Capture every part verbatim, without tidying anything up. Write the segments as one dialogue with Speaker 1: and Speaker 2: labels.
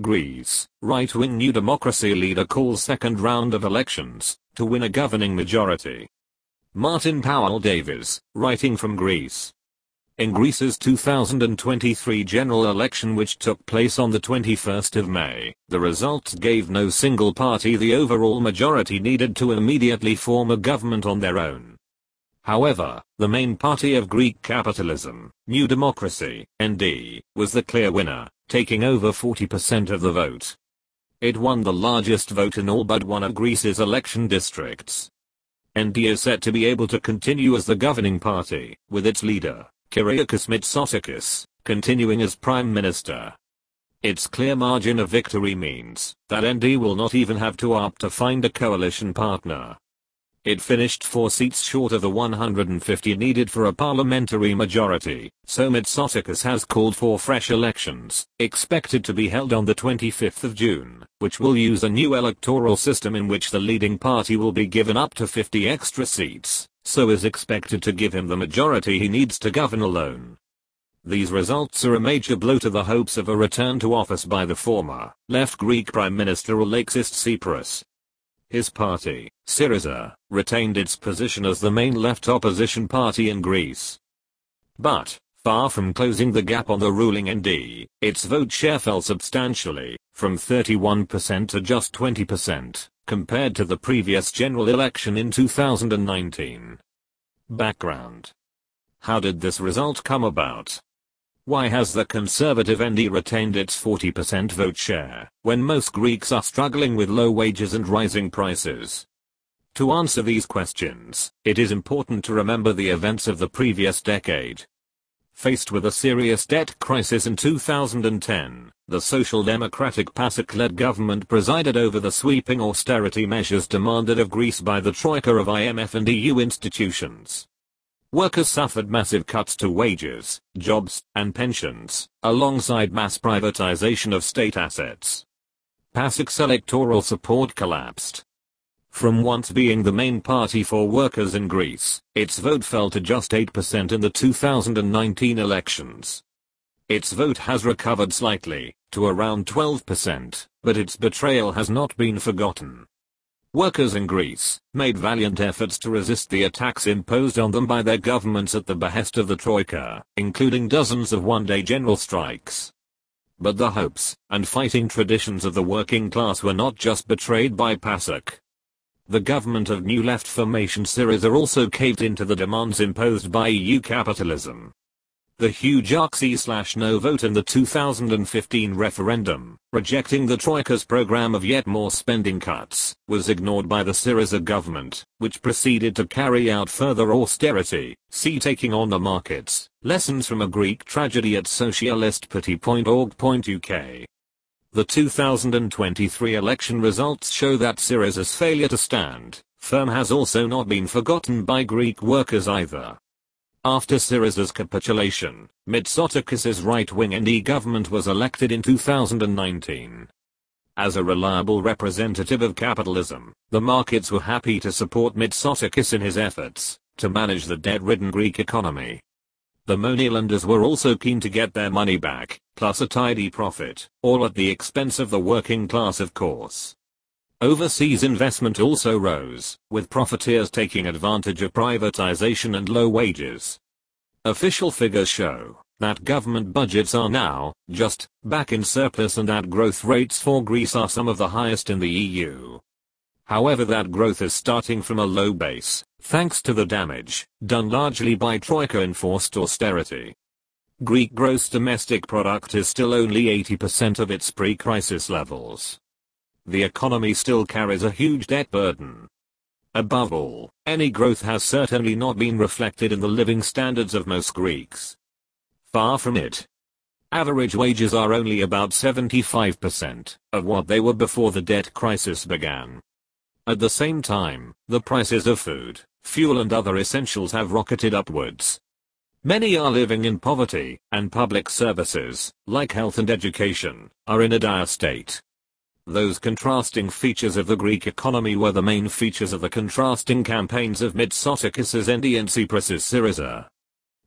Speaker 1: Greece, right-wing New Democracy leader calls second round of elections to win a governing majority. Martin Powell Davies, writing from Greece. In Greece's two thousand twenty-three general election, which took place on the twenty-first of May, the results gave no single party the overall majority needed to immediately form a government on their own. However, the main party of Greek capitalism, New Democracy, N D, was the clear winner, taking over forty percent of the vote. It won the largest vote in all but one of Greece's election districts. N D is set to be able to continue as the governing party, with its leader, Kyriakos Mitsotakis, continuing as prime minister. Its clear margin of victory means that N D will not even have to opt to find a coalition partner. It finished four seats short of the one hundred fifty needed for a parliamentary majority, so Mitsotakis has called for fresh elections, expected to be held on the twenty-fifth of June, which will use a new electoral system in which the leading party will be given up to fifty extra seats, so is expected to give him the majority he needs to govern alone. These results are a major blow to the hopes of a return to office by the former, left Greek Prime Minister Alexis Tsipras. His party, Syriza, retained its position as the main left opposition party in Greece. But, far from closing the gap on the ruling N D, its vote share fell substantially, from thirty-one percent to just twenty percent, compared to the previous general election in two thousand nineteen. Background. How did this result come about? Why has the conservative N D retained its forty percent vote share, when most Greeks are struggling with low wages and rising prices? To answer these questions, it is important to remember the events of the previous decade. Faced with a serious debt crisis in two thousand ten, the Social Democratic PASOK-led government presided over the sweeping austerity measures demanded of Greece by the troika of I M F and E U institutions. Workers suffered massive cuts to wages, jobs, and pensions, alongside mass privatization of state assets. PASOK's electoral support collapsed. From once being the main party for workers in Greece, its vote fell to just eight percent in the two thousand nineteen elections. Its vote has recovered slightly, to around twelve percent, but its betrayal has not been forgotten. Workers in Greece made valiant efforts to resist the attacks imposed on them by their governments at the behest of the Troika, including dozens of one-day general strikes. But the hopes and fighting traditions of the working class were not just betrayed by PASOK. The government of New Left formation Syriza also caved into the demands imposed by E U capitalism. The huge Oxy-slash-no vote in the two thousand fifteen referendum, rejecting the Troika's program of yet more spending cuts, was ignored by the Syriza government, which proceeded to carry out further austerity, see taking on the markets, lessons from a Greek tragedy at socialist party dot org dot U K. The two thousand twenty-three election results show that Syriza's failure to stand firm has also not been forgotten by Greek workers either. After Syriza's capitulation, Mitsotakis's right-wing N D government was elected in two thousand nineteen. As a reliable representative of capitalism, the markets were happy to support Mitsotakis in his efforts to manage the debt-ridden Greek economy. The moneylenders were also keen to get their money back, plus a tidy profit, all at the expense of the working class of course. Overseas investment also rose, with profiteers taking advantage of privatization and low wages. Official figures show that government budgets are now just back in surplus and that growth rates for Greece are some of the highest in the E U. However, that growth is starting from a low base, thanks to the damage done largely by Troika-enforced austerity. Greek gross domestic product is still only eighty percent of its pre-crisis levels. The economy still carries a huge debt burden. Above all, any growth has certainly not been reflected in the living standards of most Greeks. Far from it. Average wages are only about seventy-five percent of what they were before the debt crisis began. At the same time, the prices of food, fuel and other essentials have rocketed upwards. Many are living in poverty, and public services, like health and education, are in a dire state. Those contrasting features of the Greek economy were the main features of the contrasting campaigns of Mitsotakis's N D and Tsipras's Syriza.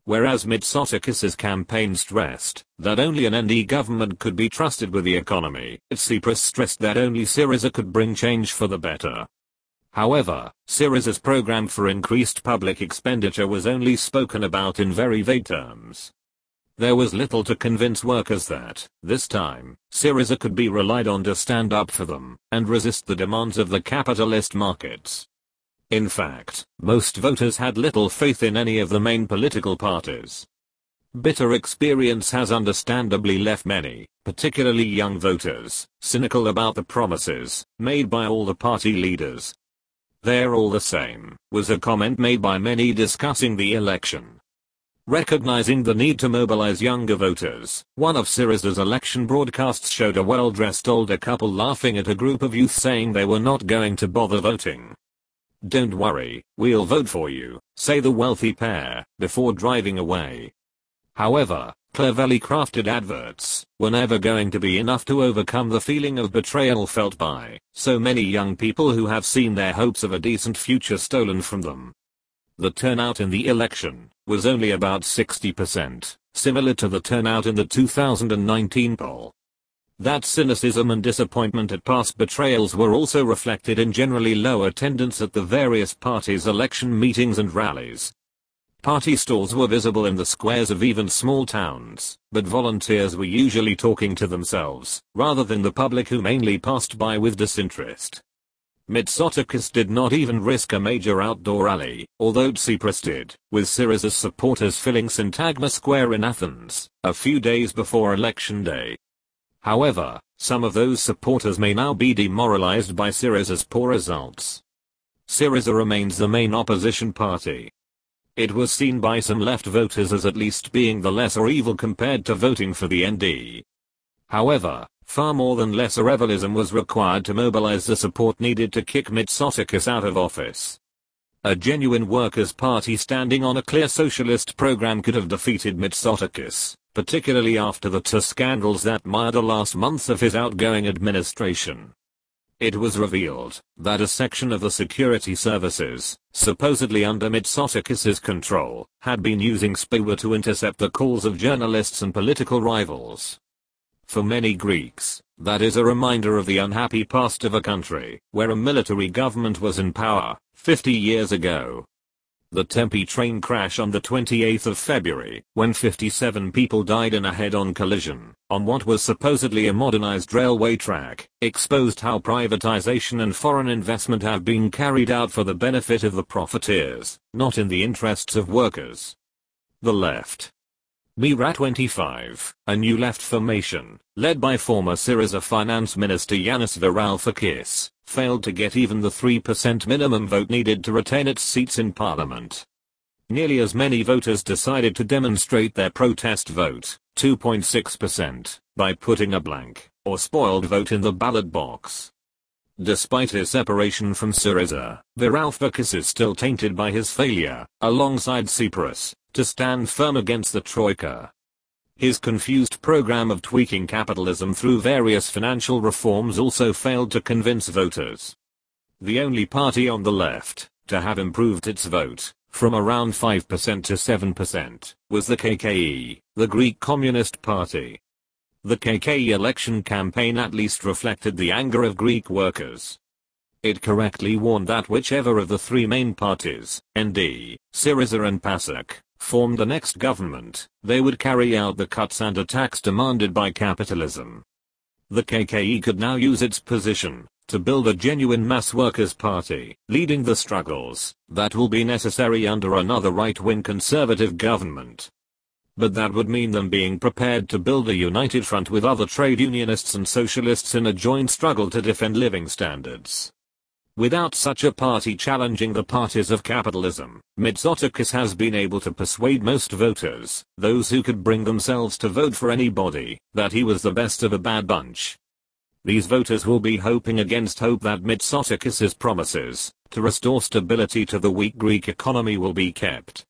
Speaker 1: whereas Mitsotakis's campaign stressed that only an N D government could be trusted with the economy. Tsipras stressed that only Syriza could bring change for the better. However, Syriza's program for increased public expenditure was only spoken about in very vague terms. There was little to convince workers that, this time, Syriza could be relied on to stand up for them and resist the demands of the capitalist markets. In fact, most voters had little faith in any of the main political parties. Bitter experience has understandably left many, particularly young voters, cynical about the promises made by all the party leaders. "They're all the same," was a comment made by many discussing the election. Recognizing the need to mobilize younger voters, one of Syriza's election broadcasts showed a well-dressed older couple laughing at a group of youth saying they were not going to bother voting. "Don't worry, we'll vote for you," say the wealthy pair, before driving away. However, cleverly crafted adverts were never going to be enough to overcome the feeling of betrayal felt by so many young people who have seen their hopes of a decent future stolen from them. The turnout in the election was only about sixty percent, similar to the turnout in the two thousand nineteen poll. That cynicism and disappointment at past betrayals were also reflected in generally low attendance at the various parties' election meetings and rallies. Party stalls were visible in the squares of even small towns, but volunteers were usually talking to themselves, rather than the public who mainly passed by with disinterest. Mitsotakis did not even risk a major outdoor rally, although Tsipras did, with Syriza's supporters filling Syntagma Square in Athens, a few days before election day. However, some of those supporters may now be demoralized by Syriza's poor results. Syriza remains the main opposition party. It was seen by some left voters as at least being the lesser evil compared to voting for the N D. However, far more than lesser evilism was required to mobilize the support needed to kick Mitsotakis out of office. A genuine workers' party standing on a clear socialist program could have defeated Mitsotakis, particularly after the two scandals that marred the last months of his outgoing administration. It was revealed that a section of the security services, supposedly under Mitsotakis's control, had been using spyware to intercept the calls of journalists and political rivals. For many Greeks, that is a reminder of the unhappy past of a country where a military government was in power fifty years ago. The Tempe train crash on the twenty-eighth of February, when fifty-seven people died in a head-on collision on what was supposedly a modernized railway track, exposed how privatization and foreign investment have been carried out for the benefit of the profiteers, not in the interests of workers. The left. Mira twenty-five, a new left formation, led by former Syriza finance minister Yanis Varoufakis, failed to get even the three percent minimum vote needed to retain its seats in parliament. Nearly as many voters decided to demonstrate their protest vote, two point six percent, by putting a blank, or spoiled vote in the ballot box. Despite his separation from Syriza, Varoufakis is still tainted by his failure, alongside Tsipras, to stand firm against the Troika. His confused program of tweaking capitalism through various financial reforms also failed to convince voters. The only party on the left to have improved its vote from around five percent to seven percent was the K K E, the Greek Communist Party. The K K E election campaign at least reflected the anger of Greek workers. It correctly warned that whichever of the three main parties, N D, Syriza and PASOK, formed the next government, they would carry out the cuts and attacks demanded by capitalism. The K K E could now use its position to build a genuine mass workers' party, leading the struggles that will be necessary under another right-wing conservative government. But that would mean them being prepared to build a united front with other trade unionists and socialists in a joint struggle to defend living standards. Without such a party challenging the parties of capitalism, Mitsotakis has been able to persuade most voters, those who could bring themselves to vote for anybody, that he was the best of a bad bunch. These voters will be hoping against hope that Mitsotakis's promises to restore stability to the weak Greek economy will be kept.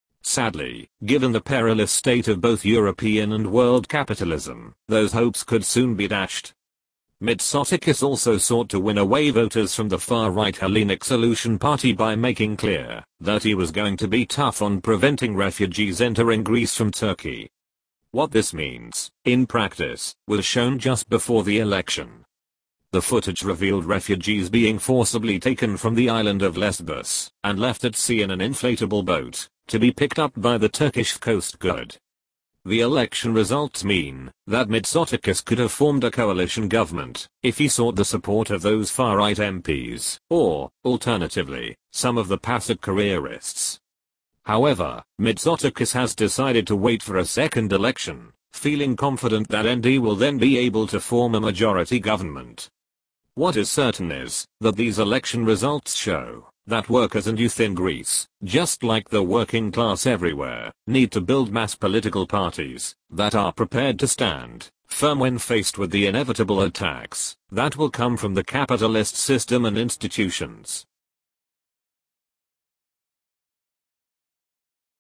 Speaker 1: Sadly, given the perilous state of both European and world capitalism, those hopes could soon be dashed. Mitsotakis also sought to win away voters from the far-right Hellenic Solution Party by making clear that he was going to be tough on preventing refugees entering Greece from Turkey. What this means, in practice, was shown just before the election. The footage revealed refugees being forcibly taken from the island of Lesbos and left at sea in an inflatable boat to be picked up by the Turkish Coast Guard. The election results mean that Mitsotakis could have formed a coalition government if he sought the support of those far-right M Ps, or, alternatively, some of the PASOK careerists. However, Mitsotakis has decided to wait for a second election, feeling confident that N D will then be able to form a majority government. What is certain is that these election results show that workers and youth in Greece, just like the working class everywhere, need to build mass political parties that are prepared to stand firm when faced with the inevitable attacks that will come from the capitalist system and institutions.